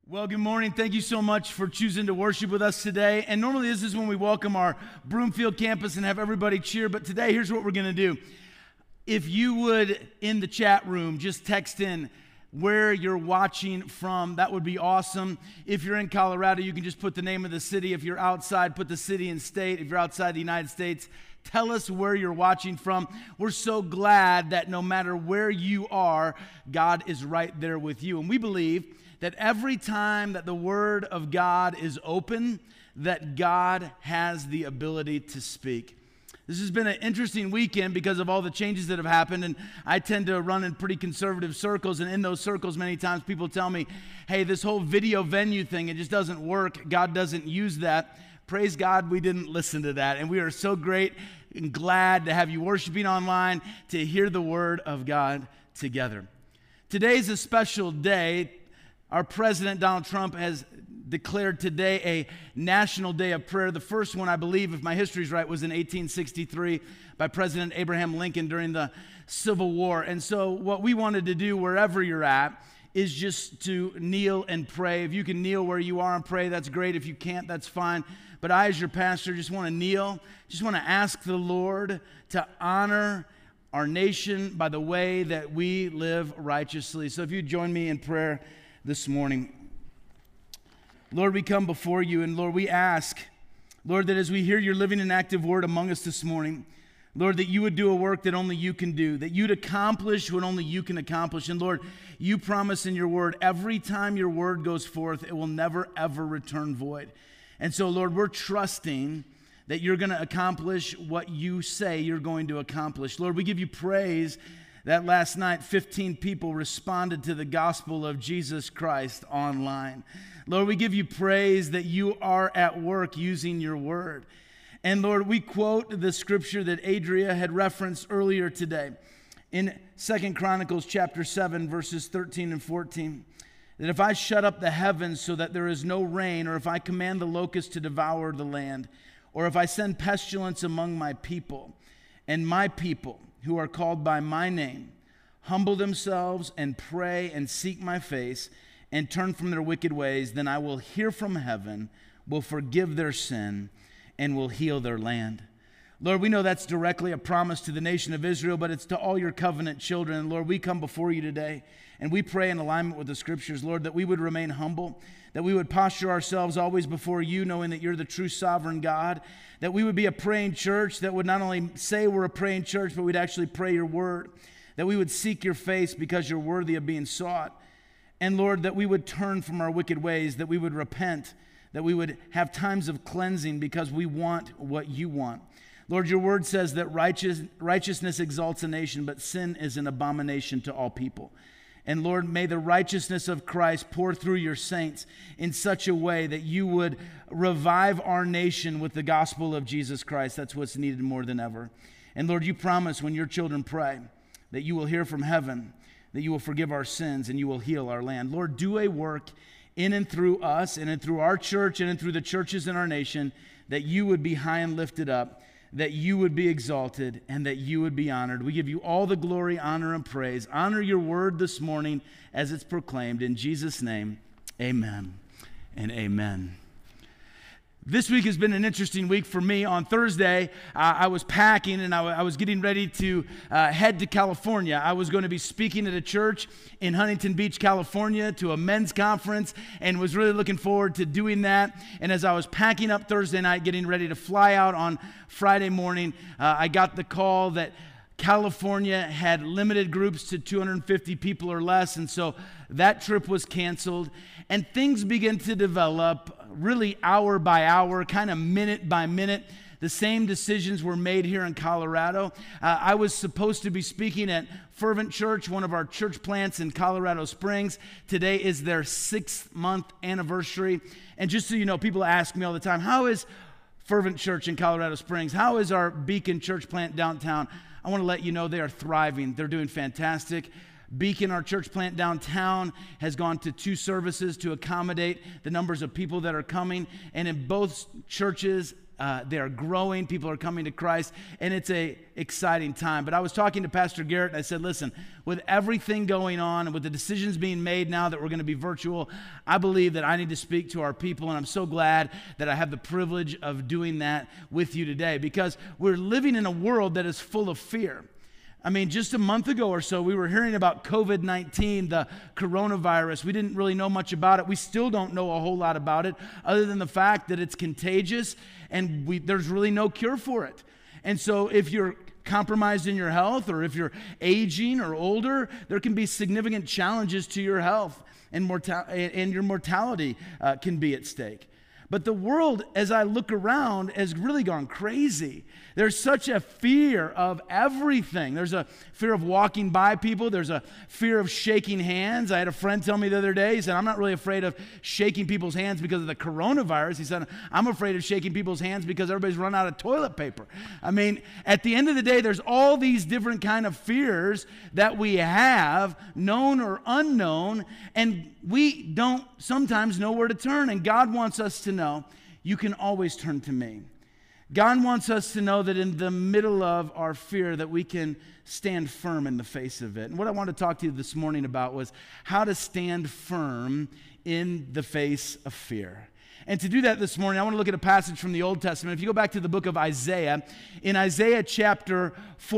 Well, good morning. Thank you so much for choosing to worship with us today. And normally this is when we welcome our Broomfield campus and have everybody cheer, but today here's what we're going to do. If you would, in the chat room, just text in where you're watching from, that would be awesome. If you're in Colorado, you can just put the name of the city. If you're outside, put the city and state. If you're outside the United States, tell us where you're watching from. We're so glad that no matter where you are, God is right there with you. And we believe that every time that the Word of God is open, that God has the ability to speak. This has been an interesting weekend because of all the changes that have happened, and I tend to run in pretty conservative circles, and in those circles many times people tell me, hey, this whole video venue thing, it just doesn't work. God doesn't use that. Praise God, we didn't listen to that, and we are so great and glad to have you worshiping online to hear the Word of God together. Today's a special day. Our President, Donald Trump, has declared today a national day of prayer. The first one, I believe, if my history is right, was in 1863 by President Abraham Lincoln during the Civil War. And so what we wanted to do wherever you're at is just to kneel and pray. If you can kneel where you are and pray, that's great. If you can't, that's fine. But I, as your pastor, just want to kneel, just want to ask the Lord to honor our nation by the way that we live righteously. So if you join me in prayer this morning. Lord, we come before you, and Lord, we ask, Lord, that as we hear your living and active word among us this morning, Lord, that you would do a work that only you can do, that you'd accomplish what only you can accomplish. And Lord, you promise in your word, every time your word goes forth, it will never, ever return void. And so, Lord, we're trusting that you're going to accomplish what you say you're going to accomplish. Lord, we give you praise that last night, 15 people responded to the gospel of Jesus Christ online. Lord, we give you praise that you are at work using your word. And Lord, we quote the scripture that Adria had referenced earlier today in 2 Chronicles chapter 7, verses 13 and 14. That if I shut up the heavens so that there is no rain, or if I command the locusts to devour the land, or if I send pestilence among my people, and my people who are called by my name humble themselves and pray and seek my face and turn from their wicked ways, then I will hear from heaven, will forgive their sin, and will heal their land. Lord, we know that's directly a promise to the nation of Israel, but it's to all your covenant children. And Lord, we come before you today, and we pray in alignment with the scriptures, Lord, that we would remain humble, that we would posture ourselves always before you, knowing that you're the true sovereign God, that we would be a praying church that would not only say we're a praying church, but we'd actually pray your word, that we would seek your face because you're worthy of being sought. And Lord, that we would turn from our wicked ways, that we would repent, that we would have times of cleansing because we want what you want. Lord, your word says that righteousness exalts a nation, but sin is an abomination to all people. And Lord, may the righteousness of Christ pour through your saints in such a way that you would revive our nation with the gospel of Jesus Christ. That's what's needed more than ever. And Lord, you promise when your children pray that you will hear from heaven, that you will forgive our sins, and you will heal our land. Lord, do a work in and through us, and in through our church, and in through the churches in our nation, that you would be high and lifted up, that you would be exalted, and that you would be honored. We give you all the glory, honor, and praise. Honor your word this morning as it's proclaimed. In Jesus' name, amen and amen. This week has been an interesting week for me. On Thursday, I was packing and I was getting ready to head to California. I was going to be speaking at a church in Huntington Beach, California, to a men's conference, and was really looking forward to doing that. And as I was packing up Thursday night, getting ready to fly out on Friday morning, I got the call that California had limited groups to 250 people or less, and so that trip was canceled. And things began to develop really hour by hour, kind of minute by minute. The same decisions were made here in Colorado. I was supposed to be speaking at Fervent Church, one of our church plants in Colorado Springs. Today is their 6th-month anniversary. And just so you know, people ask me all the time, how is Fervent Church in Colorado Springs? How is our Beacon church plant downtown? I want to let you know they are thriving. They're doing fantastic. Beacon, our church plant downtown, has gone to 2 services to accommodate the numbers of people that are coming. And in both churches, They are growing. People are coming to Christ, and it's an exciting time. But I was talking to Pastor Garrett, and I said, listen, with everything going on and with the decisions being made now that we're going to be virtual, I believe that I need to speak to our people, and I'm so glad that I have the privilege of doing that with you today, because we're living in a world that is full of fear. I mean, just a month ago or so, we were hearing about COVID-19, the coronavirus. We didn't really know much about it. We still don't know a whole lot about it, other than the fact that it's contagious and there's really no cure for it. And so if you're compromised in your health, or if you're aging or older, there can be significant challenges to your health, and your mortality can be at stake. But the world, as I look around, has really gone crazy. There's such a fear of everything. There's a fear of walking by people. There's a fear of shaking hands. I had a friend tell me the other day, he said, I'm not really afraid of shaking people's hands because of the coronavirus. He said, I'm afraid of shaking people's hands because everybody's run out of toilet paper. I mean, at the end of the day, there's all these different kind of fears that we have, known or unknown, and we don't sometimes know where to turn. And God wants us to know, you can always turn to me. God wants us to know that in the middle of our fear that we can stand firm in the face of it. And what I want to talk to you this morning about was how to stand firm in the face of fear. And to do that this morning, I want to look at a passage from the Old Testament. If you go back to the book of Isaiah, in Isaiah chapter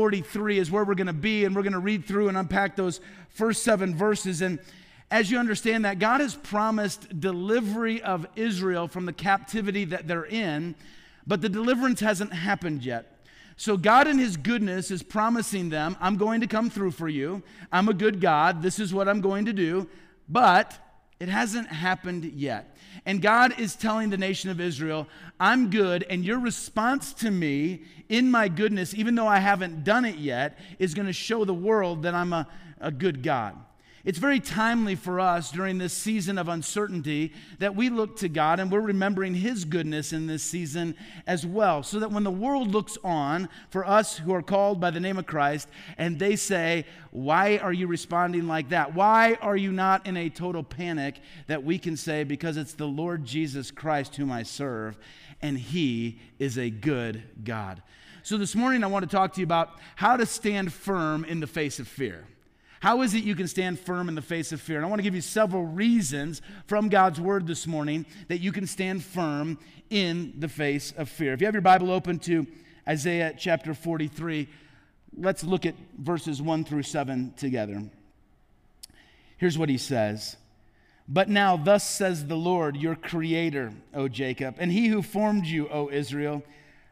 43 is where we're going to be, and we're going to read through and unpack those first 7 verses. And as you understand that, God has promised delivery of Israel from the captivity that they're in, but the deliverance hasn't happened yet. So God in his goodness is promising them, I'm going to come through for you. I'm a good God. This is what I'm going to do. But it hasn't happened yet. And God is telling the nation of Israel, I'm good, and your response to me in my goodness, even though I haven't done it yet, is going to show the world that I'm a good God. It's very timely for us during this season of uncertainty that we look to God, and we're remembering his goodness in this season as well, so that when the world looks on for us who are called by the name of Christ, and they say, why are you responding like that? Why are you not in a total panic? That we can say, because it's the Lord Jesus Christ whom I serve, and he is a good God. So this morning I want to talk to you about how to stand firm in the face of fear. How is it you can stand firm in the face of fear? And I want to give you several reasons from God's word this morning that you can stand firm in the face of fear. If you have your Bible open to Isaiah chapter 43, let's look at verses 1 through 7 together. Here's what he says. But now thus says the Lord, your creator, O Jacob, and he who formed you, O Israel,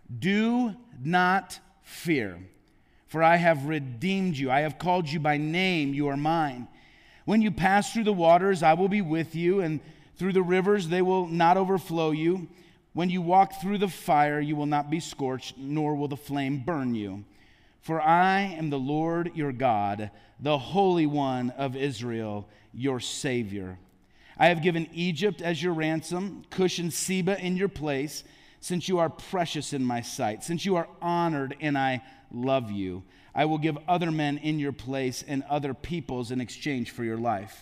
do not fear. For I have redeemed you. I have called you by name. You are mine. When you pass through the waters, I will be with you, and through the rivers, they will not overflow you. When you walk through the fire, you will not be scorched, nor will the flame burn you. For I am the Lord your God, the Holy One of Israel, your Savior. I have given Egypt as your ransom, Cush and Seba in your place, since you are precious in my sight, since you are honored and I love you. I will give other men in your place and other peoples in exchange for your life.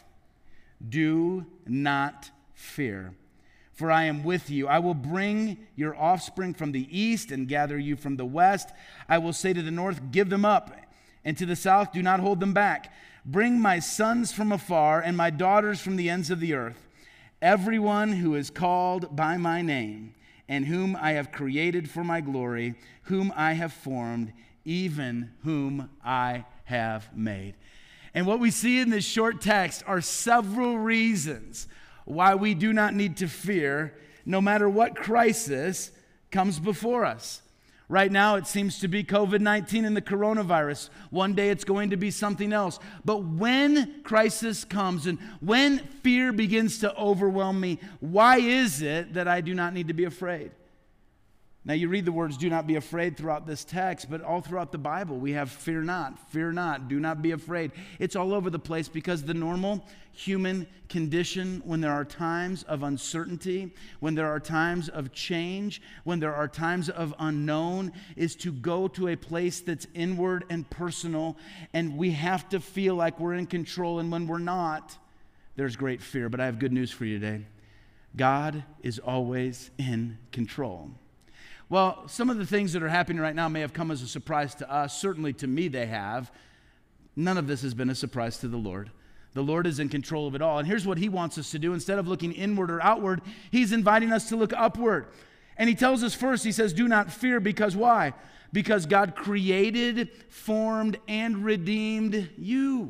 Do not fear, for I am with you. I will bring your offspring from the east and gather you from the west. I will say to the north, give them up, and to the south, do not hold them back. Bring my sons from afar and my daughters from the ends of the earth, everyone who is called by my name, and whom I have created for my glory, whom I have formed, even whom I have made. And what we see in this short text are several reasons why we do not need to fear, no matter what crisis comes before us. Right now, it seems to be COVID-19 and the coronavirus. One day, it's going to be something else. But when crisis comes and when fear begins to overwhelm me, why is it that I do not need to be afraid? Now, you read the words, do not be afraid throughout this text, but all throughout the Bible, we have fear not, do not be afraid. It's all over the place because the normal human condition, when there are times of uncertainty, when there are times of change, when there are times of unknown, is to go to a place that's inward and personal, and we have to feel like we're in control, and when we're not, there's great fear. But I have good news for you today. God is always in control. Well, some of the things that are happening right now may have come as a surprise to us. Certainly to me they have. None of this has been a surprise to the Lord. The Lord is in control of it all. And here's what he wants us to do. Instead of looking inward or outward, he's inviting us to look upward. And he tells us first, he says, do not fear, because why? Because God created, formed, and redeemed you.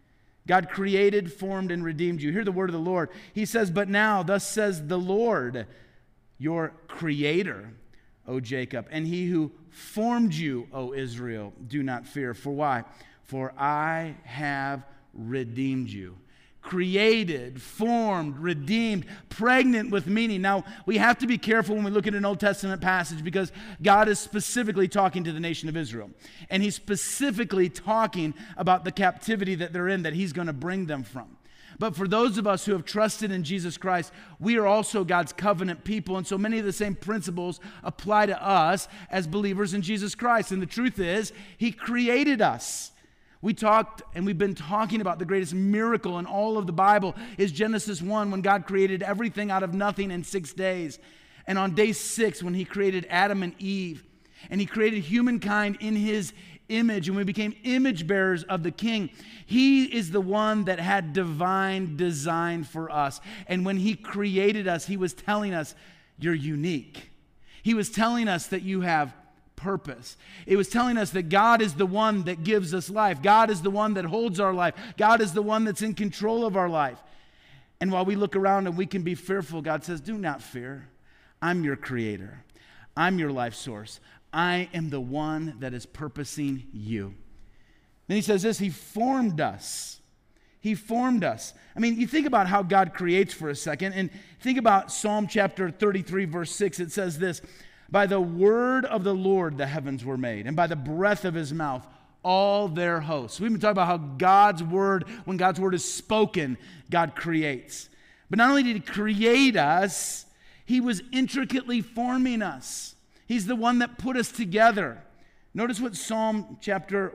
God created, formed, and redeemed you. Hear the word of the Lord. He says, but now, thus says the Lord, your creator, O Jacob, and he who formed you, O Israel, do not fear. For why? For I have redeemed you. Created, formed, redeemed, pregnant with meaning. Now, we have to be careful when we look at an Old Testament passage because God is specifically talking to the nation of Israel. And he's specifically talking about the captivity that they're in, that he's going to bring them from. But for those of us who have trusted in Jesus Christ, we are also God's covenant people. And so many of the same principles apply to us as believers in Jesus Christ. And the truth is, he created us. We talked and we've been talking about the greatest miracle in all of the Bible is Genesis 1, when God created everything out of nothing in 6 days. And on day 6, when he created Adam and Eve, and he created humankind in his image, and we became image bearers of the King. He is the one that had divine design for us. And when he created us, he was telling us, you're unique. He was telling us that you have purpose. It was telling us that God is the one that gives us life. God is the one that holds our life. God is the one that's in control of our life. And while we look around and we can be fearful, God says, do not fear. I'm your creator. I'm your life source. I am the one that is purposing you. Then he says this, he formed us. He formed us. I mean, you think about how God creates for a second, and think about Psalm chapter 33, verse 6. It says this, by the word of the Lord the heavens were made, and by the breath of his mouth all their hosts. We've been talking about how God's word, when God's word is spoken, God creates. But not only did he create us, he was intricately forming us. He's the one that put us together. Notice what Psalm chapter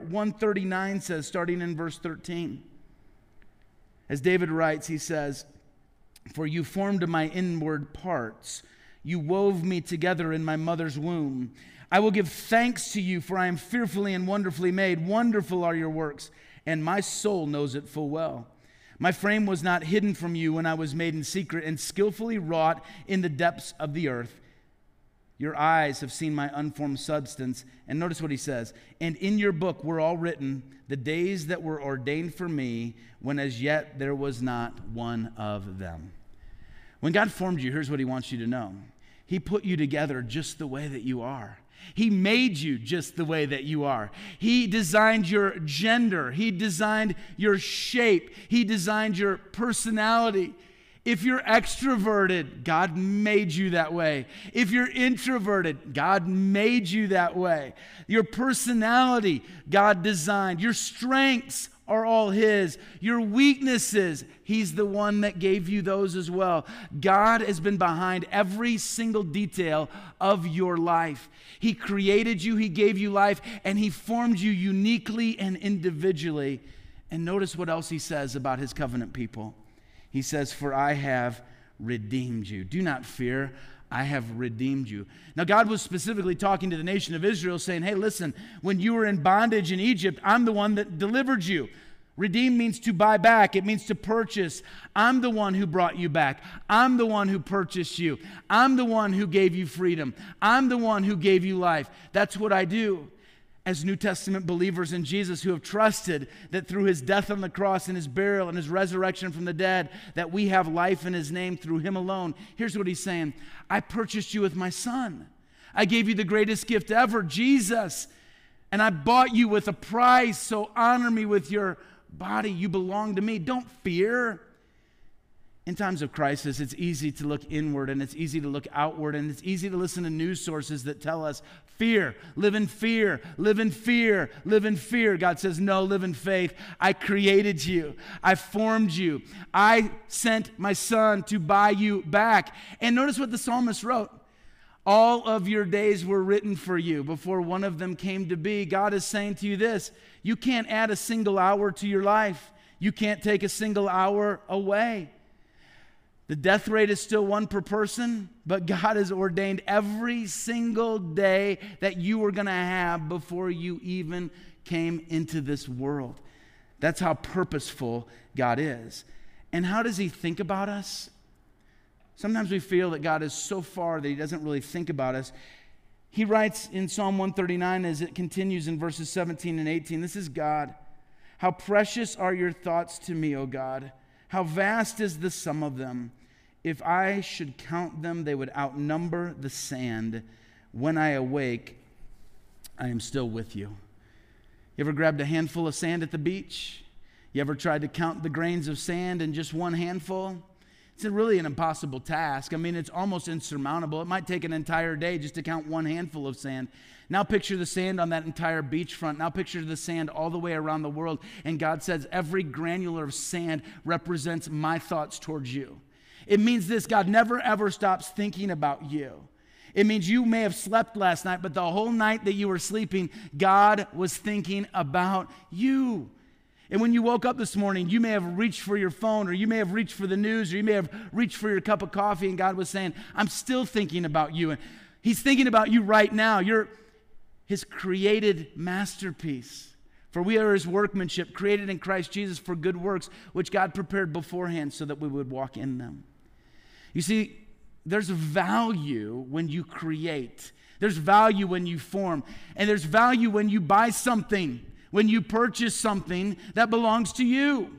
139 says, starting in verse 13. As David writes, he says, for you formed my inward parts. You wove me together in my mother's womb. I will give thanks to you, for I am fearfully and wonderfully made. Wonderful are your works, and my soul knows it full well. My frame was not hidden from you when I was made in secret and skillfully wrought in the depths of the earth. Your eyes have seen my unformed substance. And notice what he says. And in your book were all written the days that were ordained for me, when as yet there was not one of them. When God formed you, here's what he wants you to know. He put you together just the way that you are. He made you just the way that you are. He designed your gender. He designed your shape. He designed your personality. If you're extroverted, God made you that way. If you're introverted, God made you that way. Your personality, God designed. Your strengths are all his. Your weaknesses, he's the one that gave you those as well. God has been behind every single detail of your life. He created you, he gave you life, and he formed you uniquely and individually. And notice what else he says about his covenant people. He says, for I have redeemed you. Do not fear. I have redeemed you. Now, God was specifically talking to the nation of Israel, saying, hey, listen, when you were in bondage in Egypt, I'm the one that delivered you. Redeem means to buy back. It means to purchase. I'm the one who brought you back. I'm the one who purchased you. I'm the one who gave you freedom. I'm the one who gave you life. That's what I do. As New Testament believers in Jesus who have trusted that through his death on the cross and his burial and his resurrection from the dead, that we have life in his name through him alone. Here's what he's saying. I purchased you with my son. I gave you the greatest gift ever, Jesus. And I bought you with a price, so honor me with your body. You belong to me. Don't fear. In times of crisis, it's easy to look inward and it's easy to look outward, and it's easy to listen to news sources that tell us, fear, live in fear, live in fear, live in fear. God says, no, live in faith. I created you. I formed you. I sent my son to buy you back. And notice what the psalmist wrote. All of your days were written for you before one of them came to be. God is saying to you this, you can't add a single hour to your life. You can't take a single hour away. The death rate is still 1 per person, but God has ordained every single day that you were going to have before you even came into this world. That's how purposeful God is. And how does he think about us? Sometimes we feel that God is so far that he doesn't really think about us. He writes in Psalm 139 as it continues in verses 17 and 18, this is God. How precious are your thoughts to me, O God. How vast is the sum of them. If I should count them, they would outnumber the sand. When I awake, I am still with you. You ever grabbed a handful of sand at the beach? You ever tried to count the grains of sand in just one handful? It's really an impossible task. I mean, it's almost insurmountable. It might take an entire day just to count one handful of sand. Now picture the sand on that entire beachfront. Now picture the sand all the way around the world. And God says, every granular of sand represents my thoughts towards you. It means this: God never ever stops thinking about you. It means you may have slept last night, but the whole night that you were sleeping, God was thinking about you. And when you woke up this morning, you may have reached for your phone, or you may have reached for the news, or you may have reached for your cup of coffee, and God was saying, I'm still thinking about you. And he's thinking about you right now. You're his created masterpiece. For we are his workmanship, created in Christ Jesus for good works, which God prepared beforehand so that we would walk in them. You see, there's value when you create. There's value when you form. And there's value when you buy something, when you purchase something that belongs to you.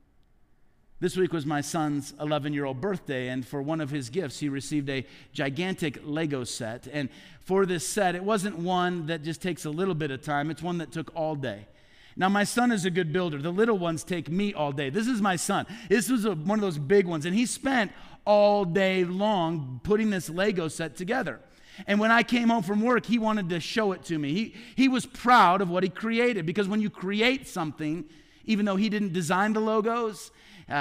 This week was my son's 11-year-old birthday, and for one of his gifts, he received a gigantic Lego set. And for this set, it wasn't one that just takes a little bit of time. It's one that took all day. Now, my son is a good builder. The little ones take me all day. This is my son. This was one of those big ones, and he spent all day long putting this Lego set together. And when I came home from work, he wanted to show it to me. He was proud of what he created, because when you create something, even though he didn't design the Legos,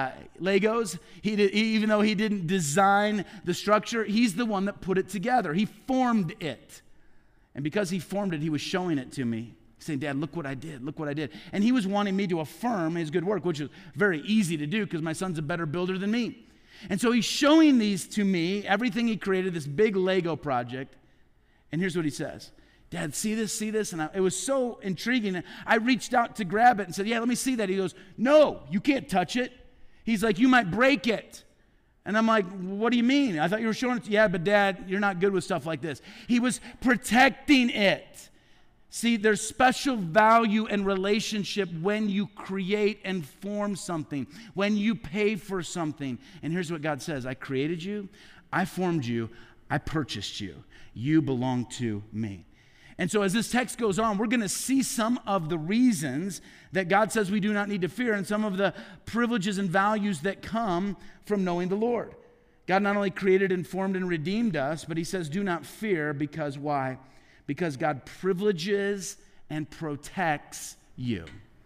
even though he didn't design the structure, he's the one that put it together. He formed it. And because he formed it, he was showing it to me, saying, Dad, look what I did, look what I did. And he was wanting me to affirm his good work, which is very easy to do because my son's a better builder than me. And so he's showing these to me, everything he created, this big Lego project. And here's what he says. Dad, see this, see this? And it was so intriguing. I reached out to grab it and said, yeah, let me see that. He goes, no, you can't touch it. He's like, you might break it. And I'm like, what do you mean? I thought you were showing it to, yeah, but Dad, you're not good with stuff like this. He was protecting it. See, there's special value and relationship when you create and form something, when you pay for something. And here's what God says. I created you, I formed you, I purchased you. You belong to me. And so as this text goes on, we're going to see some of the reasons that God says we do not need to fear, and some of the privileges and values that come from knowing the Lord. God not only created and formed and redeemed us, but he says do not fear, because why? Because God privileges and protects you.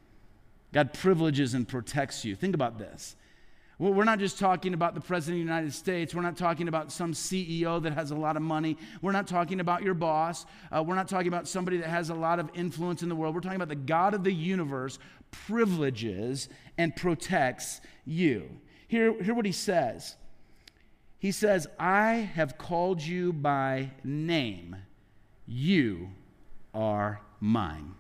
God privileges and protects you. Think about this. Well, we're not just talking about the President of the United States. We're not talking about some CEO that has a lot of money. We're not talking about your boss. We're not talking about somebody that has a lot of influence in the world. We're talking about the God of the universe privileges and protects you. Hear what he says. He says, I have called you by name. You are mine.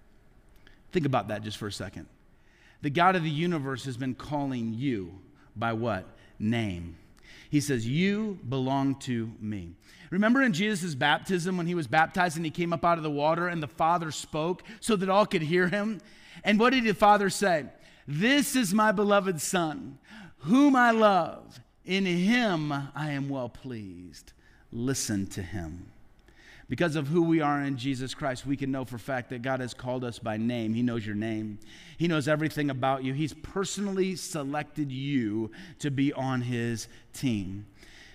Think about that just for a second. The God of the universe has been calling you by what? Name. He says, you belong to me. Remember in Jesus' baptism when he was baptized and he came up out of the water and the Father spoke so that all could hear him? And what did the Father say? This is my beloved Son, whom I love. In him I am well pleased. Listen to him. Because of who we are in Jesus Christ, we can know for a fact that God has called us by name. He knows your name. He knows everything about you. He's personally selected you to be on his team.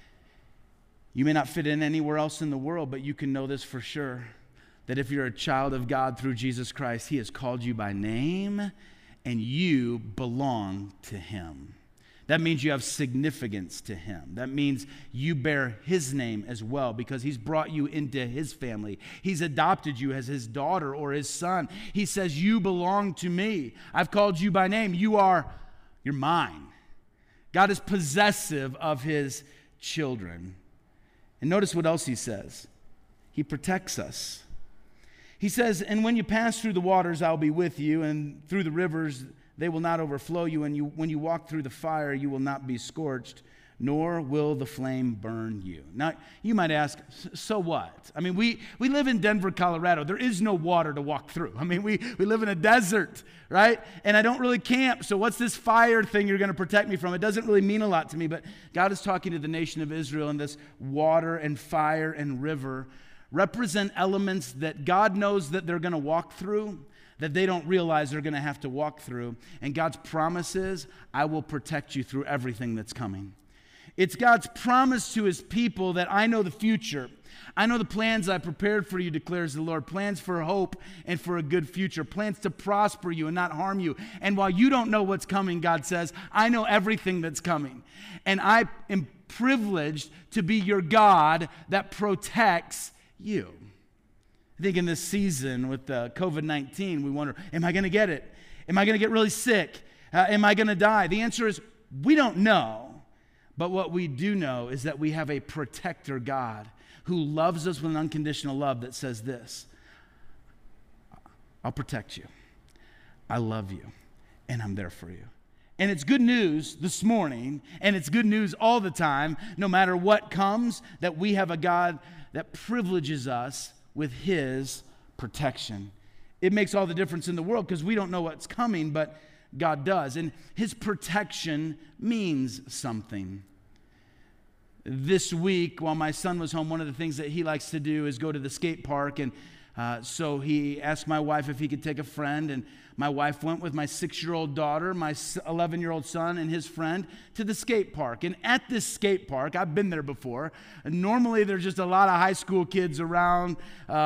You may not fit in anywhere else in the world, but you can know this for sure, that if you're a child of God through Jesus Christ, he has called you by name, and you belong to him. That means you have significance to him. That means you bear his name as well, because he's brought you into his family. He's adopted you as his daughter or his son. He says, you belong to me. I've called you by name. You're mine. God is possessive of his children. And notice what else he says. He protects us. He says, and when you pass through the waters, I'll be with you, and through the rivers, they will not overflow you. And when you walk through the fire, you will not be scorched, nor will the flame burn you. Now, you might ask, so what? I mean, we live in Denver, Colorado. There is no water to walk through. I mean, we live in a desert, right? And I don't really camp, so what's this fire thing you're going to protect me from? It doesn't really mean a lot to me, but God is talking to the nation of Israel, and this water and fire and river represent elements that God knows that they're going to walk through, that they don't realize they're going to have to walk through. And God's promise is, I will protect you through everything that's coming. It's God's promise to his people that I know the future. I know the plans I prepared for you, declares the Lord. Plans for hope and for a good future. Plans to prosper you and not harm you. And while you don't know what's coming, God says, I know everything that's coming. And I am privileged to be your God that protects you. I think in this season with COVID-19, we wonder, am I going to get it? Am I going to get really sick? Am I going to die? The answer is, we don't know. But what we do know is that we have a protector God who loves us with an unconditional love that says this: I'll protect you. I love you. And I'm there for you. And it's good news this morning, and it's good news all the time, no matter what comes, that we have a God that privileges us with his protection. It makes all the difference in the world because we don't know what's coming, but God does. And his protection means something. This week, while my son was home, one of the things that he likes to do is go to the skate park. And so he asked my wife if he could take a friend. And my wife went with my 6-year-old daughter, my 11-year-old son, and his friend to the skate park. And at this skate park, I've been there before. And normally, there's just a lot of high school kids around.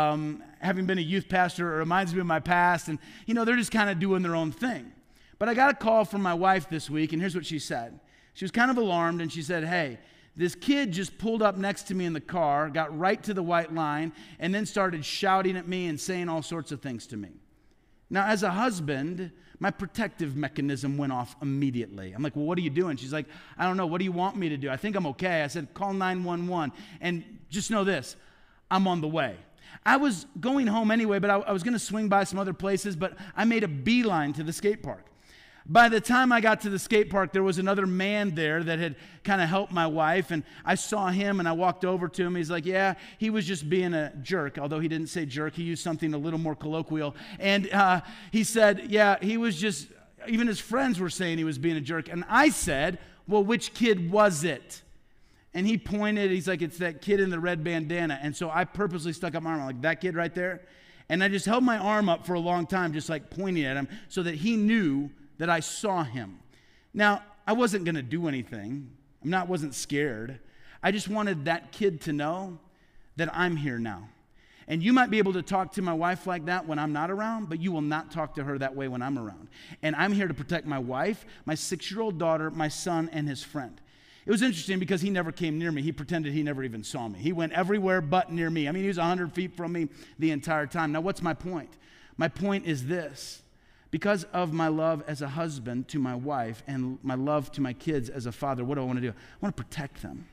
Having been a youth pastor, it reminds me of my past. And, they're just kind of doing their own thing. But I got a call from my wife this week, and here's what she said. She was kind of alarmed, and she said, hey, this kid just pulled up next to me in the car, got right to the white line, and then started shouting at me and saying all sorts of things to me. Now, as a husband, my protective mechanism went off immediately. I'm like, well, what are you doing? She's like, I don't know. What do you want me to do? I think I'm okay. I said, call 911. And just know this, I'm on the way. I was going home anyway, but I was going to swing by some other places, but I made a beeline to the skate park. By the time I got to the skate park, there was another man there that had kind of helped my wife, and I saw him, and I walked over to him. He's like, yeah, he was just being a jerk, although he didn't say jerk. He used something a little more colloquial, and he said, yeah, he was just, even his friends were saying he was being a jerk, and I said, well, which kid was it? And he pointed, he's like, it's that kid in the red bandana, and so I purposely stuck up my arm, I'm like, that kid right there? And I just held my arm up for a long time, just like pointing at him, so that he knew that I saw him. Now, I wasn't going to do anything. Wasn't scared. I just wanted that kid to know that I'm here now. And you might be able to talk to my wife like that when I'm not around, but you will not talk to her that way when I'm around. And I'm here to protect my wife, my 6-year-old daughter, my son, and his friend. It was interesting because he never came near me. He pretended he never even saw me. He went everywhere but near me. I mean, he was 100 feet from me the entire time. Now, what's my point? My point is this. Because of my love as a husband to my wife and my love to my kids as a father, what do I want to do? I want to protect them.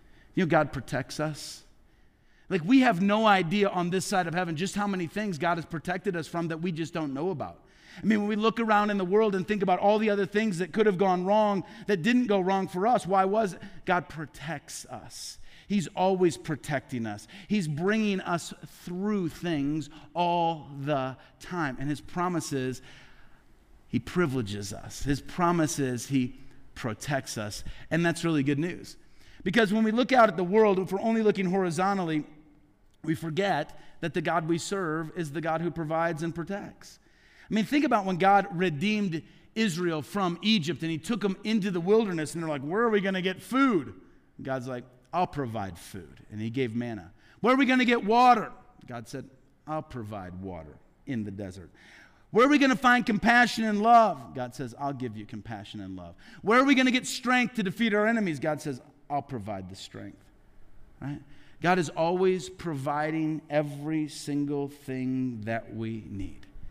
God protects us. Like, we have no idea on this side of heaven just how many things God has protected us from that we just don't know about. I mean, when we look around in the world and think about all the other things that could have gone wrong, that didn't go wrong for us, why was it? God protects us. He's always protecting us. He's bringing us through things all the time. And his promises, he privileges us. His promises, he protects us. And that's really good news. Because when we look out at the world, if we're only looking horizontally, we forget that the God we serve is the God who provides and protects. I mean, think about when God redeemed Israel from Egypt and he took them into the wilderness and they're like, where are we going to get food? And God's like, I'll provide food. And he gave manna. Where are we going to get water? God said, I'll provide water in the desert. Where are we going to find compassion and love? God says, I'll give you compassion and love. Where are we going to get strength to defeat our enemies? God says, I'll provide the strength. Right? God is always providing every single thing that we need.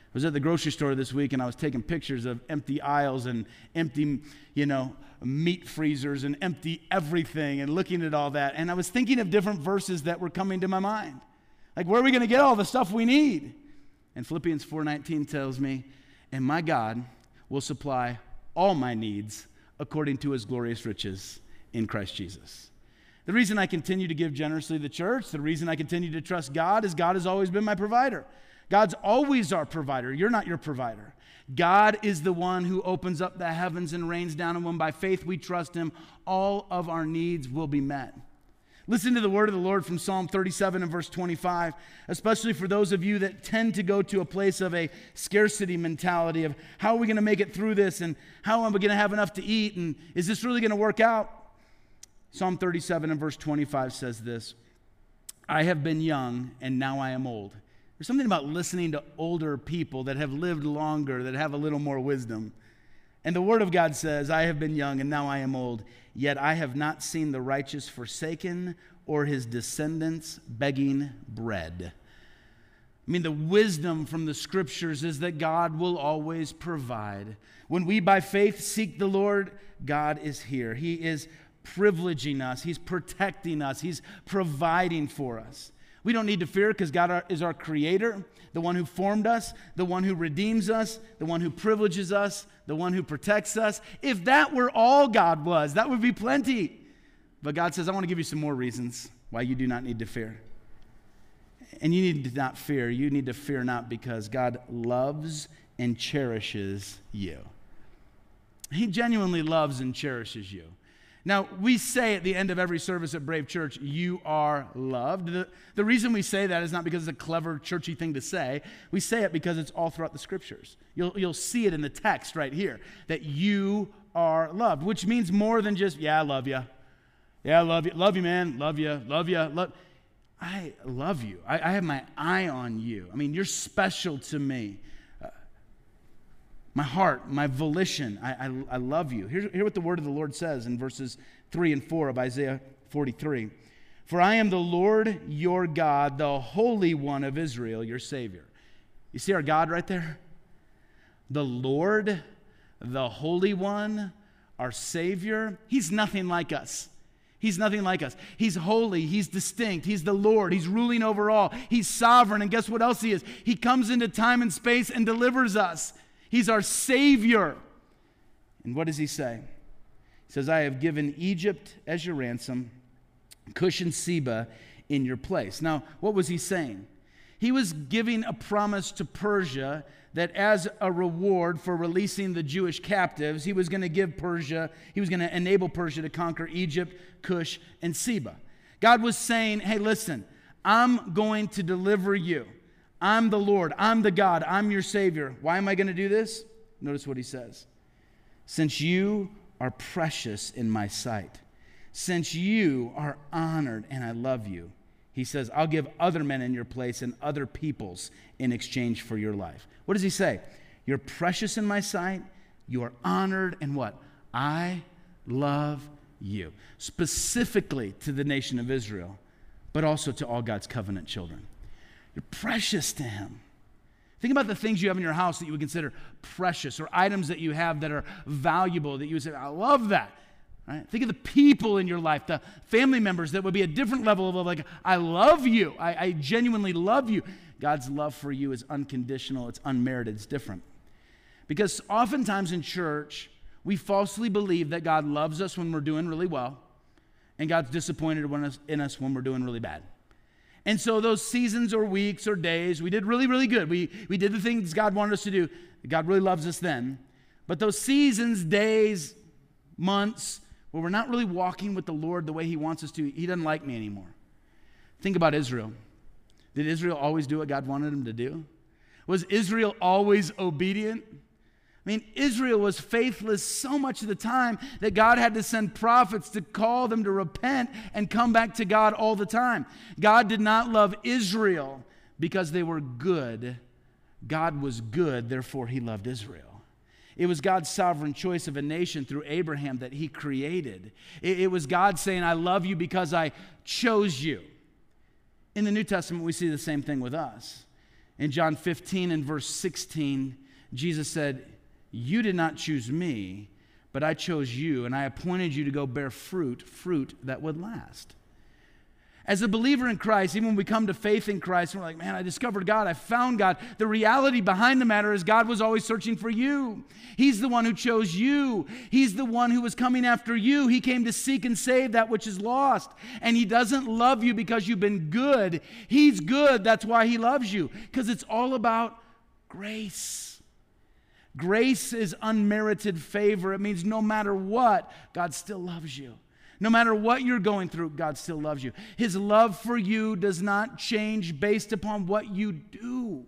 I was at the grocery store this week, and I was taking pictures of empty aisles and empty, meat freezers and empty everything and looking at all that. And I was thinking of different verses that were coming to my mind. Like, where are we going to get all the stuff we need? And Philippians 4:19 tells me, and my God will supply all my needs according to his glorious riches in Christ Jesus. The reason I continue to give generously to the church, the reason I continue to trust God is God has always been my provider. God's always our provider. You're not your provider. God is the one who opens up the heavens and rains down, and when by faith we trust him, all of our needs will be met. Listen to the word of the Lord from Psalm 37 and verse 25, especially for those of you that tend to go to a place of a scarcity mentality of how are we going to make it through this, and how am I going to have enough to eat, and is this really going to work out? Psalm 37 and verse 25 says this, I have been young and now I am old. There's something about listening to older people that have lived longer, that have a little more wisdom. And the word of God says, I have been young and now I am old, yet I have not seen the righteous forsaken or his descendants begging bread. I mean, the wisdom from the scriptures is that God will always provide. When we by faith seek the Lord, God is here. He is privileging us. He's protecting us. He's providing for us. We don't need to fear because God is our creator, the one who formed us, the one who redeems us, the one who privileges us, the one who protects us. If that were all God was, that would be plenty. But God says, I want to give you some more reasons why you do not need to fear. And you need to not fear. You need to fear not because God loves and cherishes you. He genuinely loves and cherishes you. Now, we say at the end of every service at Brave Church, you are loved. The reason we say that is not because it's a clever, churchy thing to say. We say it because it's all throughout the scriptures. You'll see it in the text right here, that you are loved, which means more than just, yeah, I love you. Yeah, I love you. Love you, man. Love you. Love you. I love you. I have my eye on you. I mean, you're special to me. My heart, my volition, I love you. Hear what the word of the Lord says in verses 3 and 4 of Isaiah 43. For I am the Lord your God, the Holy One of Israel, your Savior. You see our God right there? The Lord, the Holy One, our Savior. He's nothing like us. He's nothing like us. He's holy. He's distinct. He's the Lord. He's ruling over all. He's sovereign. And guess what else he is? He comes into time and space and delivers us. He's our Savior. And what does he say? He says, I have given Egypt as your ransom, Cush and Seba in your place. Now, what was he saying? He was giving a promise to Persia that as a reward for releasing the Jewish captives, he was going to give Persia, he was going to enable Persia to conquer Egypt, Cush, and Seba. God was saying, hey, listen, I'm going to deliver you. I'm the Lord. I'm the God. I'm your Savior. Why am I going to do this? Notice what he says. Since you are precious in my sight, since you are honored and I love you, he says, I'll give other men in your place and other peoples in exchange for your life. What does he say? You're precious in my sight. You are honored and what? I love you. Specifically to the nation of Israel, but also to all God's covenant children. You're precious to him. Think about the things you have in your house that you would consider precious, or items that you have that are valuable, that you would say, I love that. Right? Think of the people in your life, the family members that would be a different level of like, I love you. I genuinely love you. God's love for you is unconditional. It's unmerited. It's different. Because oftentimes in church, we falsely believe that God loves us when we're doing really well, and God's disappointed in us when we're doing really bad. And so those seasons or weeks or days, we did really, really good. We did the things God wanted us to do. God really loves us then. But those seasons, days, months, where we're not really walking with the Lord the way he wants us to, he doesn't like me anymore. Think about Israel. Did Israel always do what God wanted them to do? Was Israel always obedient? I mean, Israel was faithless so much of the time that God had to send prophets to call them to repent and come back to God all the time. God did not love Israel because they were good. God was good, therefore he loved Israel. It was God's sovereign choice of a nation through Abraham that he created. It was God saying, I love you because I chose you. In the New Testament, we see the same thing with us. In John 15 and verse 16, Jesus said, "You did not choose me, but I chose you, and I appointed you to go bear fruit that would last." As a believer in Christ, even when we come to faith in Christ, we're like, man, I discovered God, I found God. The reality behind the matter is God was always searching for you. He's the one who chose you. He's the one who was coming after you. He came to seek and save that which is lost. And He doesn't love you because you've been good. He's good. That's why He loves you, because it's all about grace. Grace is unmerited favor. It means no matter what, God still loves you. No matter what you're going through, God still loves you. His love for you does not change based upon what you do.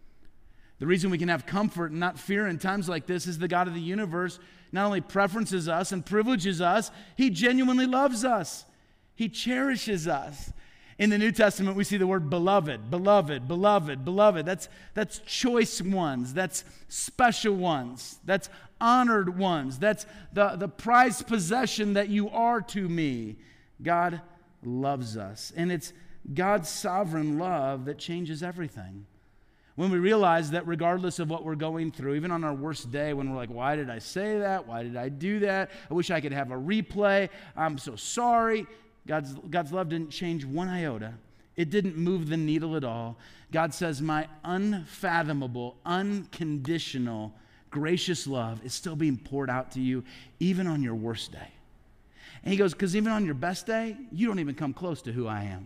The reason we can have comfort and not fear in times like this is the God of the universe not only preferences us and privileges us, He genuinely loves us. He cherishes us. In the New Testament, we see the word beloved, beloved, beloved, beloved. That's choice ones. That's special ones. That's honored ones. That's the prized possession that you are to me. God loves us. And it's God's sovereign love that changes everything. When we realize that regardless of what we're going through, even on our worst day, when we're like, why did I say that? Why did I do that? I wish I could have a replay. I'm so sorry. God's love didn't change one iota. It didn't move the needle at all. God says, my unfathomable, unconditional, gracious love is still being poured out to you, even on your worst day. And He goes, because even on your best day, you don't even come close to who I am.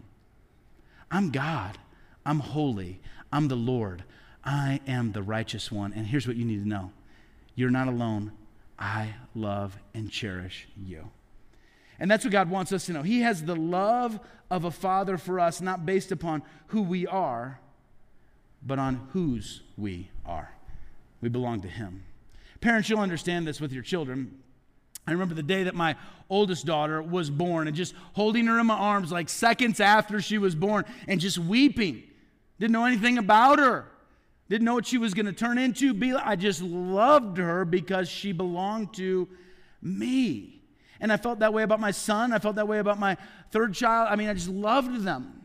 I'm God. I'm holy. I'm the Lord. I am the righteous one. And here's what you need to know. You're not alone. I love and cherish you. And that's what God wants us to know. He has the love of a father for us, not based upon who we are, but on whose we are. We belong to Him. Parents, you'll understand this with your children. I remember the day that my oldest daughter was born and just holding her in my arms like seconds after she was born and just weeping. Didn't know anything about her. Didn't know what she was going to turn into. I just loved her because she belonged to me. And I felt that way about my son. I felt that way about my third child. I mean, I just loved them.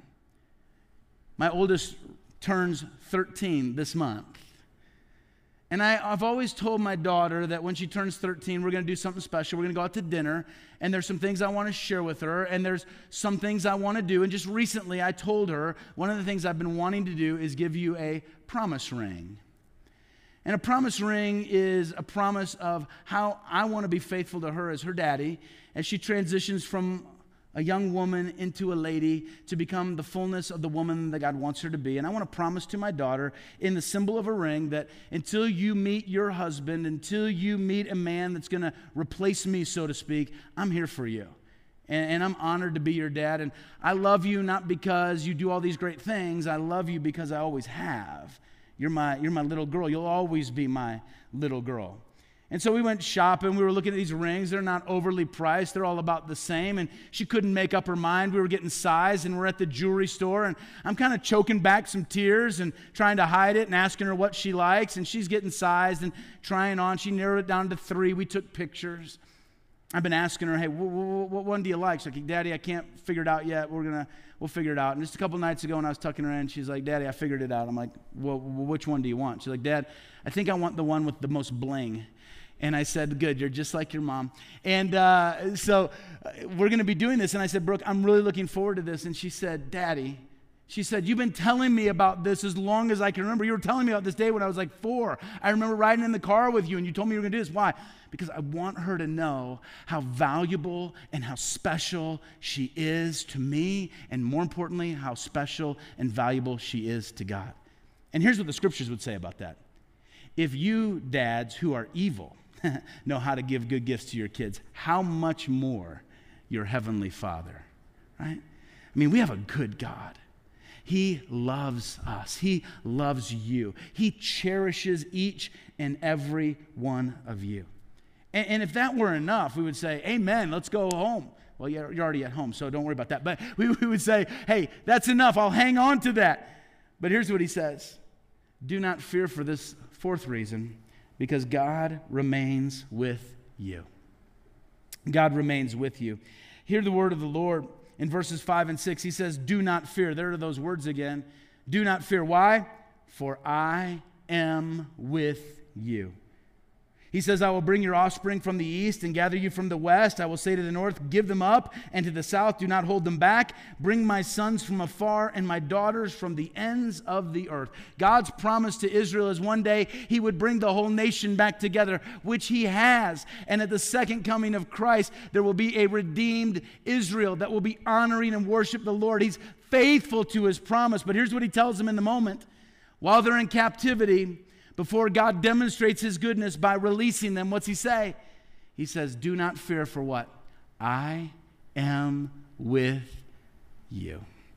My oldest turns 13 this month. And I've always told my daughter that when she turns 13, we're going to do something special. We're going to go out to dinner. And there's some things I want to share with her. And there's some things I want to do. And just recently I told her, one of the things I've been wanting to do is give you a promise ring. And a promise ring is a promise of how I want to be faithful to her as her daddy as she transitions from a young woman into a lady to become the fullness of the woman that God wants her to be. And I want to promise to my daughter in the symbol of a ring that until you meet your husband, until you meet a man that's going to replace me, so to speak, I'm here for you. And I'm honored to be your dad. And I love you not because you do all these great things. I love you because I always have. You're my little girl. You'll always be my little girl. And so we went shopping. We were looking at these rings. They're not overly priced. They're all about the same. And she couldn't make up her mind. We were getting sized, and we're at the jewelry store. And I'm kind of choking back some tears and trying to hide it and asking her what she likes. And she's getting sized and trying on. She narrowed it down to 3. We took pictures. I've been asking her, hey, what one do you like? She's like, Daddy, I can't figure it out yet. We'll figure it out. And just a couple nights ago when I was tucking her in, she's like, Daddy, I figured it out. I'm like, well, which one do you want? She's like, Dad, I think I want the one with the most bling. And I said, good, you're just like your mom. And so we're going to be doing this. And I said, Brooke, I'm really looking forward to this. And she said, Daddy, she said, you've been telling me about this as long as I can remember. You were telling me about this day when I was like 4. I remember riding in the car with you, and you told me you were going to do this. Why? Because I want her to know how valuable and how special she is to me, and more importantly, how special and valuable she is to God. And here's what the scriptures would say about that. If you dads who are evil know how to give good gifts to your kids, how much more your heavenly Father, right? I mean, we have a good God. He loves us. He loves you. He cherishes each and every one of you. And if that were enough, we would say, amen, let's go home. Well, you're already at home, so don't worry about that. But we would say, hey, that's enough. I'll hang on to that. But here's what he says. Do not fear for this 4th reason, because God remains with you. God remains with you. Hear the word of the Lord. In verses 5 and 6, he says, do not fear. There are those words again. Do not fear. Why? for I am with you. He says, I will bring your offspring from the east and gather you from the west. I will say to the north, give them up, and to the south, do not hold them back. Bring my sons from afar and my daughters from the ends of the earth. God's promise to Israel is one day he would bring the whole nation back together, which he has. And at the second coming of Christ, there will be a redeemed Israel that will be honoring and worship the Lord. He's faithful to his promise. But here's what he tells them in the moment. While they're in captivity, before God demonstrates his goodness by releasing them, what's he say? He says, do not fear for what? I am with you.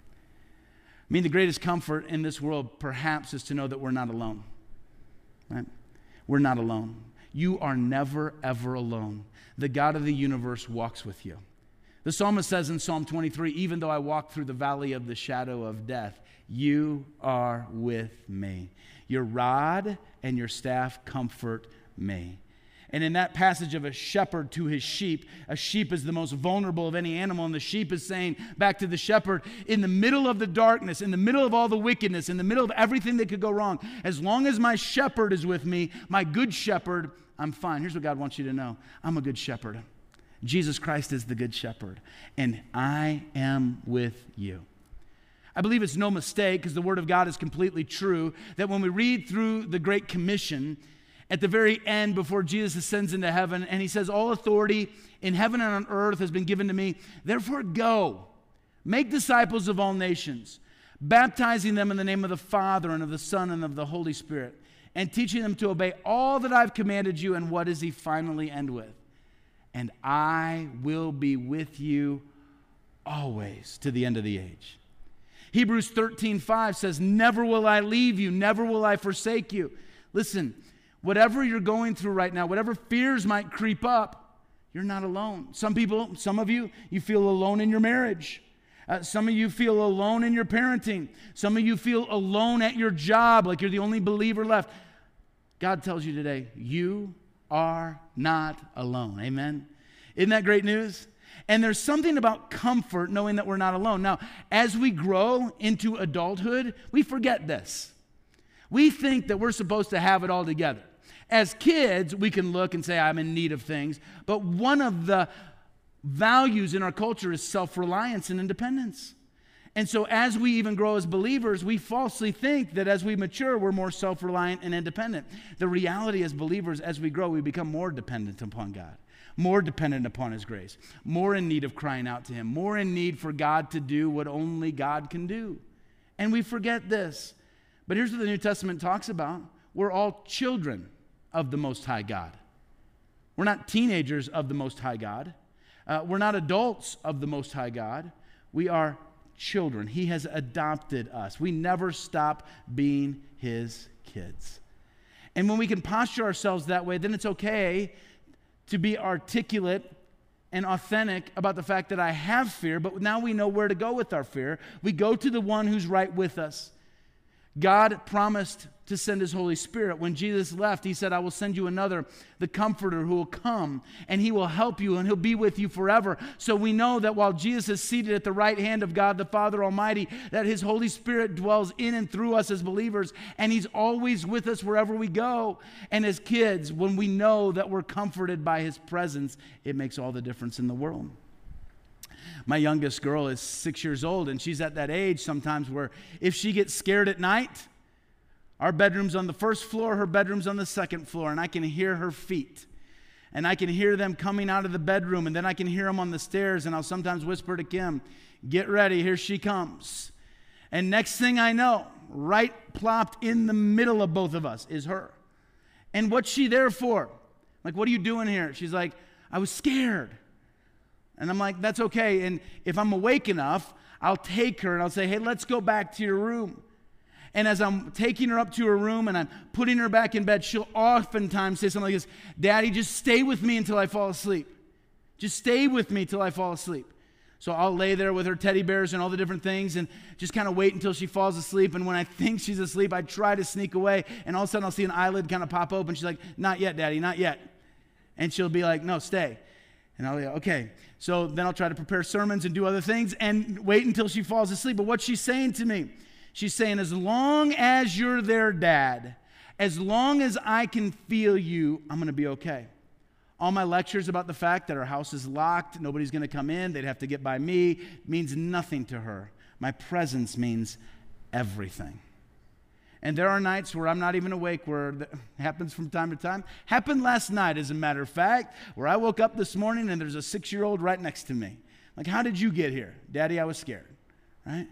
I mean, the greatest comfort in this world perhaps is to know that we're not alone. Right? We're not alone. You are never, ever alone. The God of the universe walks with you. The psalmist says in Psalm 23, even though I walk through the valley of the shadow of death, you are with me. Your rod and your staff comfort me. And in that passage of a shepherd to his sheep, a sheep is the most vulnerable of any animal, and the sheep is saying back to the shepherd, in the middle of the darkness, in the middle of all the wickedness, in the middle of everything that could go wrong, as long as my shepherd is with me, my good shepherd, I'm fine. Here's what God wants you to know. I'm a good shepherd. Jesus Christ is the good shepherd, and I am with you. I believe it's no mistake, because the Word of God is completely true, that when we read through the Great Commission, at the very end, before Jesus ascends into heaven, and he says, all authority in heaven and on earth has been given to me, therefore go, make disciples of all nations, baptizing them in the name of the Father and of the Son and of the Holy Spirit, and teaching them to obey all that I've commanded you. And what does he finally end with? And I will be with you always to the end of the age. Hebrews 13:5 says, never will I leave you, never will I forsake you. Listen, whatever you're going through right now, whatever fears might creep up, you're not alone. Some of you feel alone in your marriage. Some of you feel alone in your parenting. Some of you feel alone at your job, like you're the only believer left. God tells you today, you are not alone. Amen? Isn't that great news? And there's something about comfort knowing that we're not alone. Now, as we grow into adulthood, we forget this. We think that we're supposed to have it all together. As kids, we can look and say, I'm in need of things. But one of the values in our culture is self-reliance and independence. And so as we even grow as believers, we falsely think that as we mature, we're more self-reliant and independent. The reality as believers, as we grow, we become more dependent upon God. More dependent upon his grace, more in need of crying out to him, more in need for God to do what only God can do. And we forget this. But here's what the New Testament talks about. We're all children of the Most High God. We're not teenagers of the Most High God. We're not adults of the Most High God. We are children. He has adopted us. We never stop being his kids. And when we can posture ourselves that way, then it's okay to be articulate and authentic about the fact that I have fear, but now we know where to go with our fear. We go to the one who's right with us. God promised to send his Holy Spirit. When Jesus left, he said, I will send you another, the Comforter, who will come, and he will help you, and he'll be with you forever. So we know that while Jesus is seated at the right hand of God the Father Almighty, that his Holy Spirit dwells in and through us as believers, and he's always with us wherever we go. And as kids, when we know that we're comforted by his presence, it makes all the difference in the world. My youngest girl is 6 years old, and she's at that age sometimes where if she gets scared at night, our bedroom's on the first floor, her bedroom's on the second floor, and I can hear her feet. And I can hear them coming out of the bedroom, and then I can hear them on the stairs, and I'll sometimes whisper to Kim, get ready, here she comes. And next thing I know, right plopped in the middle of both of us is her. And what's she there for? Like, what are you doing here? She's like, I was scared. And I'm like, that's okay. And if I'm awake enough, I'll take her and I'll say, hey, let's go back to your room. And as I'm taking her up to her room and I'm putting her back in bed, she'll oftentimes say something like this, Daddy, just stay with me until I fall asleep. Just stay with me till I fall asleep. So I'll lay there with her teddy bears and all the different things and just kind of wait until she falls asleep. And when I think she's asleep, I try to sneak away. And all of a sudden I'll see an eyelid kind of pop open. She's like, not yet, Daddy, not yet. And she'll be like, no, stay. And I'll be like, okay. So then I'll try to prepare sermons and do other things and wait until she falls asleep. But what she's saying to me, She's saying, as long as you're there, Dad, as long as I can feel you, I'm going to be okay. All my lectures about the fact that our house is locked, nobody's going to come in, they'd have to get by me, means nothing to her. My presence means everything. And there are nights where I'm not even awake, where it happens from time to time. Happened last night, as a matter of fact, where I woke up this morning and there's a 6-year-old right next to me. Like, how did you get here? Daddy, I was scared, right?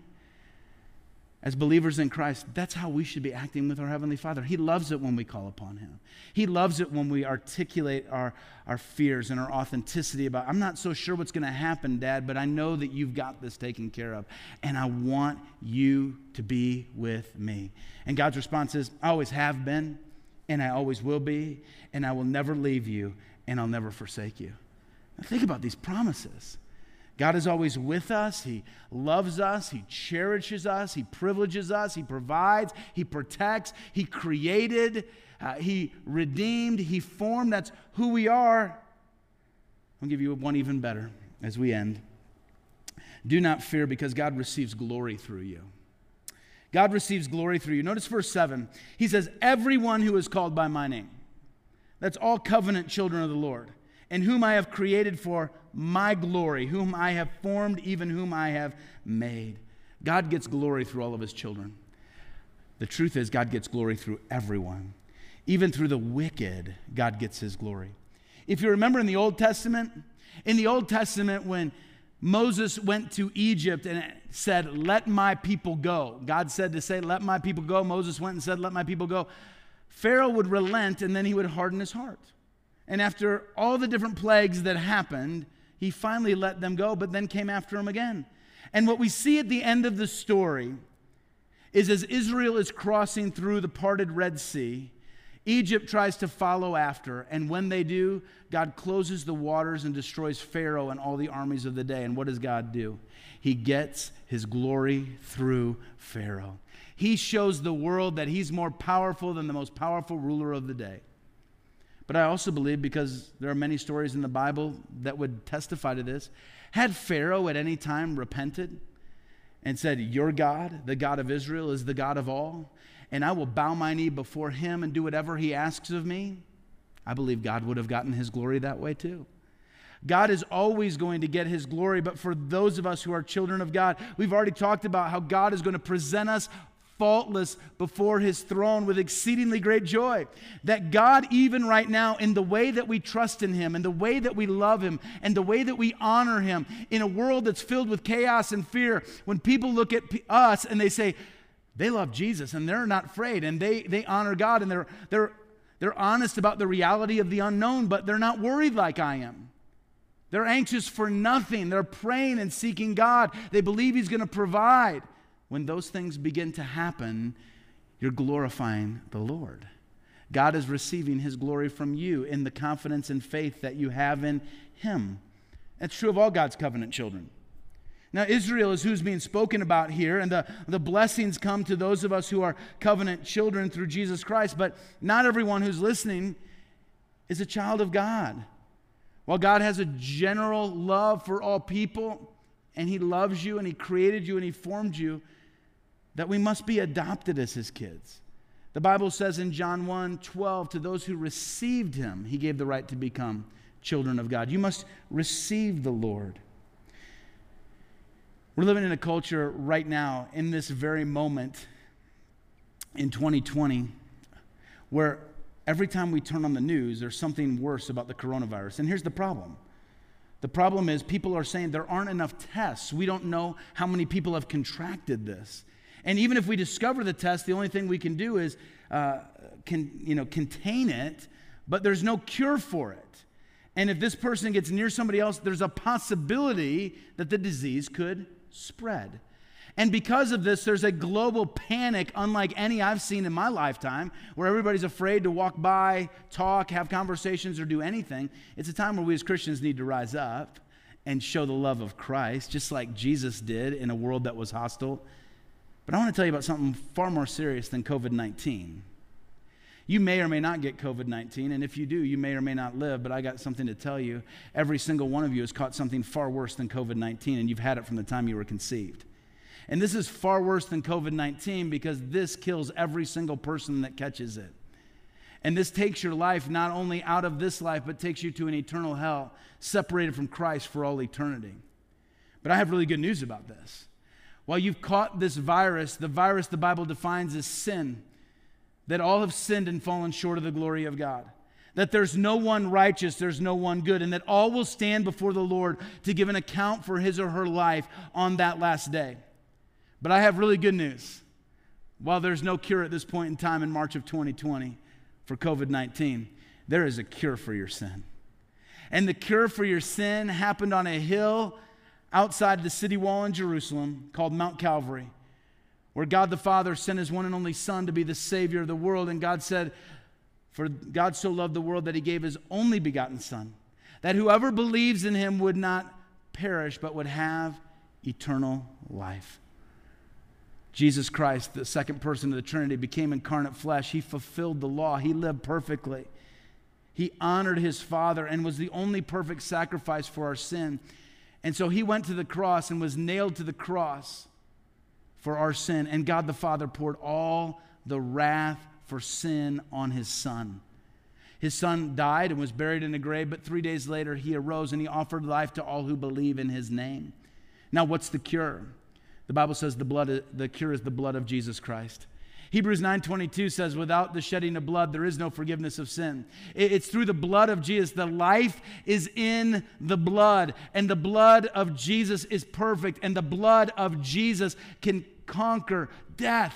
As believers in Christ, that's how we should be acting with our Heavenly Father. He loves it when we call upon Him. He loves it when we articulate our fears and our authenticity about, I'm not so sure what's going to happen, Dad, but I know that you've got this taken care of, and I want you to be with me. And God's response is, I always have been, and I always will be, and I will never leave you, and I'll never forsake you. Now think about these promises. God is always with us. He loves us. He cherishes us. He privileges us. He provides. He protects. He created. He redeemed. He formed. That's who we are. I'll give you one even better as we end. Do not fear, because God receives glory through you. God receives glory through you. Notice verse 7. He says, everyone who is called by my name. That's all covenant children of the Lord, and whom I have created for my glory, whom I have formed, even whom I have made. God gets glory through all of His children. The truth is, God gets glory through everyone. Even through the wicked, God gets His glory. If you remember in the Old Testament, when Moses went to Egypt and said, let my people go, God said to say, let my people go. Moses went and said, let my people go. Pharaoh would relent, and then he would harden his heart. And after all the different plagues that happened, He finally let them go, but then came after them again. And what we see at the end of the story is, as Israel is crossing through the parted Red Sea, Egypt tries to follow after. And when they do, God closes the waters and destroys Pharaoh and all the armies of the day. And what does God do? He gets His glory through Pharaoh. He shows the world that He's more powerful than the most powerful ruler of the day. But I also believe, because there are many stories in the Bible that would testify to this, had Pharaoh at any time repented and said, your God, the God of Israel, is the God of all, and I will bow my knee before Him and do whatever He asks of me, I believe God would have gotten His glory that way too. God is always going to get His glory, but for those of us who are children of God, we've already talked about how God is going to present us faultless before His throne with exceedingly great joy. That God, even right now, in the way that we trust in Him, and the way that we love Him, and the way that we honor Him, in a world that's filled with chaos and fear, when people look at us and they say, they love Jesus and they're not afraid, and they honor God, and they're honest about the reality of the unknown, but they're not worried like I am. They're anxious for nothing. They're praying and seeking God. They believe He's going to provide. When those things begin to happen, you're glorifying the Lord. God is receiving His glory from you in the confidence and faith that you have in Him. That's true of all God's covenant children. Now, Israel is who's being spoken about here, and the blessings come to those of us who are covenant children through Jesus Christ, but not everyone who's listening is a child of God. While God has a general love for all people, and He loves you, and He created you, and He formed you, that we must be adopted as His kids. The Bible says in John 1:12, to those who received Him, He gave the right to become children of God. You must receive the Lord. We're living in a culture right now, in this very moment in 2020, where every time we turn on the news, there's something worse about the coronavirus. And here's the problem. The problem is, people are saying there aren't enough tests. We don't know how many people have contracted this. And even if we discover the test, the only thing we can do is contain it, but there's no cure for it. And if this person gets near somebody else, there's a possibility that the disease could spread. And because of this, there's a global panic unlike any I've seen in my lifetime, where everybody's afraid to walk by, talk, have conversations, or do anything. It's a time where we as Christians need to rise up and show the love of Christ, just like Jesus did in a world that was hostile. But I want to tell you about something far more serious than COVID-19. You may or may not get COVID-19, and if you do, you may or may not live, but I got something to tell you. Every single one of you has caught something far worse than COVID-19, and you've had it from the time you were conceived. And this is far worse than COVID-19 because this kills every single person that catches it. And this takes your life not only out of this life, but takes you to an eternal hell, separated from Christ for all eternity. But I have really good news about this. While you've caught this virus, the Bible defines as sin, that all have sinned and fallen short of the glory of God, that there's no one righteous, there's no one good, and that all will stand before the Lord to give an account for his or her life on that last day. But I have really good news. While there's no cure at this point in time in March of 2020 for COVID-19, there is a cure for your sin. And the cure for your sin happened on a hill outside the city wall in Jerusalem called Mount Calvary, where God the Father sent his one and only Son to be the Savior of the world. And God said, for God so loved the world that he gave his only begotten Son, that whoever believes in him would not perish, but would have eternal life. Jesus Christ, the second person of the Trinity, became incarnate flesh. He fulfilled the law. He lived perfectly. He honored his Father and was the only perfect sacrifice for our sin. And so he went to the cross and was nailed to the cross for our sin. And God the Father poured all the wrath for sin on his Son. His Son died and was buried in a grave, but 3 days later he arose and he offered life to all who believe in his name. Now, what's the cure? The Bible says the cure is the blood of Jesus Christ. Hebrews 9:22 says, without the shedding of blood, there is no forgiveness of sin. It's through the blood of Jesus. The life is in the blood, and the blood of Jesus is perfect, and the blood of Jesus can conquer death.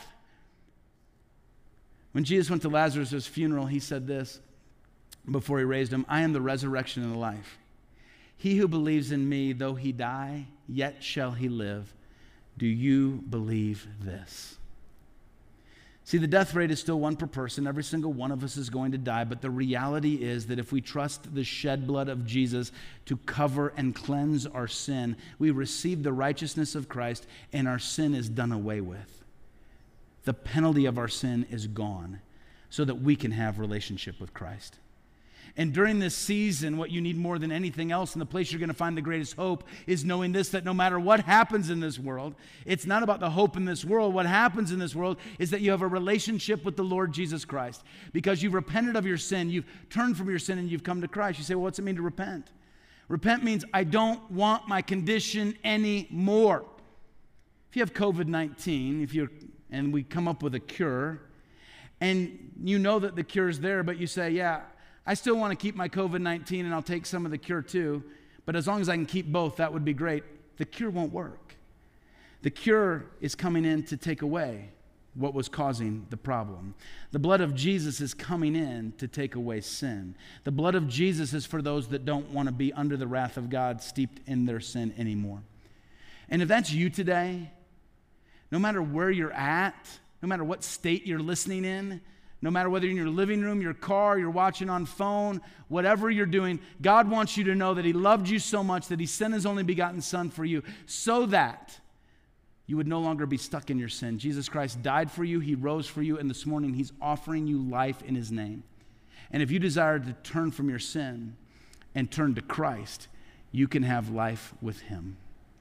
When Jesus went to Lazarus' funeral, he said this before he raised him, I am the resurrection and the life. He who believes in me, though he die, yet shall he live. Do you believe this? See, the death rate is still one per person. Every single one of us is going to die. But the reality is that if we trust the shed blood of Jesus to cover and cleanse our sin, we receive the righteousness of Christ and our sin is done away with. The penalty of our sin is gone so that we can have relationship with Christ. And during this season, what you need more than anything else, and the place you're going to find the greatest hope, is knowing this, that no matter what happens in this world, it's not about the hope in this world. What happens in this world is that you have a relationship with the Lord Jesus Christ. Because you've repented of your sin, you've turned from your sin, and you've come to Christ. You say, well, what's it mean to repent? Repent means I don't want my condition anymore. If you have COVID-19, and we come up with a cure, and you know that the cure is there, but you say, yeah, I still want to keep my COVID-19 and I'll take some of the cure too, but as long as I can keep both, that would be great. The cure won't work. The cure is coming in to take away what was causing the problem. The blood of Jesus is coming in to take away sin. The blood of Jesus is for those that don't want to be under the wrath of God, steeped in their sin anymore. And if that's you today, no matter where you're at, no matter what state you're listening in, no matter whether you're in your living room, your car, you're watching on phone, whatever you're doing, God wants you to know that he loved you so much that he sent his only begotten Son for you so that you would no longer be stuck in your sin. Jesus Christ died for you, he rose for you, and this morning he's offering you life in his name. And if you desire to turn from your sin and turn to Christ, you can have life with him.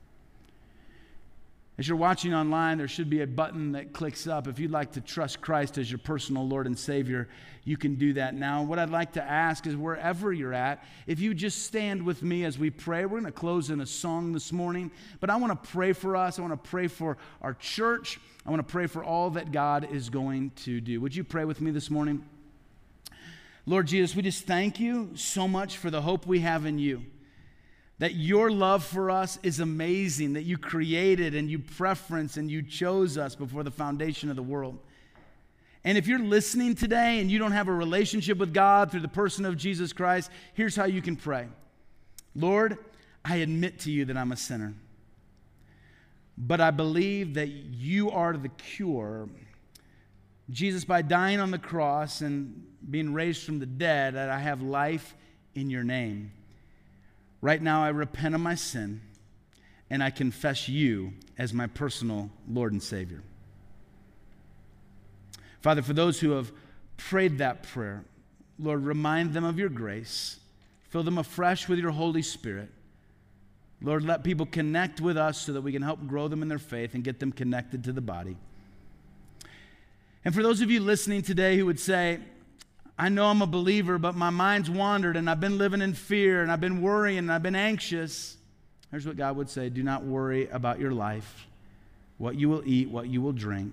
As you're watching online, there should be a button that clicks up. If you'd like to trust Christ as your personal Lord and Savior, you can do that now. What I'd like to ask is wherever you're at, if you just stand with me as we pray. We're going to close in a song this morning, but I want to pray for us. I want to pray for our church. I want to pray for all that God is going to do. Would you pray with me this morning? Lord Jesus, we just thank you so much for the hope we have in you. That your love for us is amazing, that you created and you preferenced and you chose us before the foundation of the world. And if you're listening today and you don't have a relationship with God through the person of Jesus Christ, here's how you can pray. Lord, I admit to you that I'm a sinner, but I believe that you are the cure. Jesus, by dying on the cross and being raised from the dead, that I have life in your name. Right now, I repent of my sin, and I confess you as my personal Lord and Savior. Father, for those who have prayed that prayer, Lord, remind them of your grace. Fill them afresh with your Holy Spirit. Lord, let people connect with us so that we can help grow them in their faith and get them connected to the body. And for those of you listening today who would say, I know I'm a believer, but my mind's wandered and I've been living in fear and I've been worrying and I've been anxious. Here's what God would say. Do not worry about your life, what you will eat, what you will drink,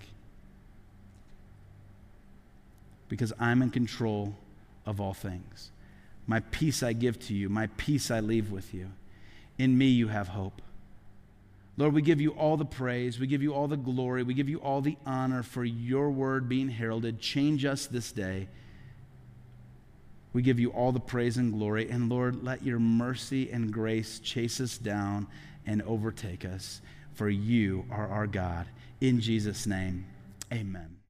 because I'm in control of all things. My peace I give to you. My peace I leave with you. In me you have hope. Lord, we give you all the praise. We give you all the glory. We give you all the honor for your word being heralded. Change us this day. We give you all the praise and glory. And Lord, let your mercy and grace chase us down and overtake us. For you are our God. In Jesus' name, amen.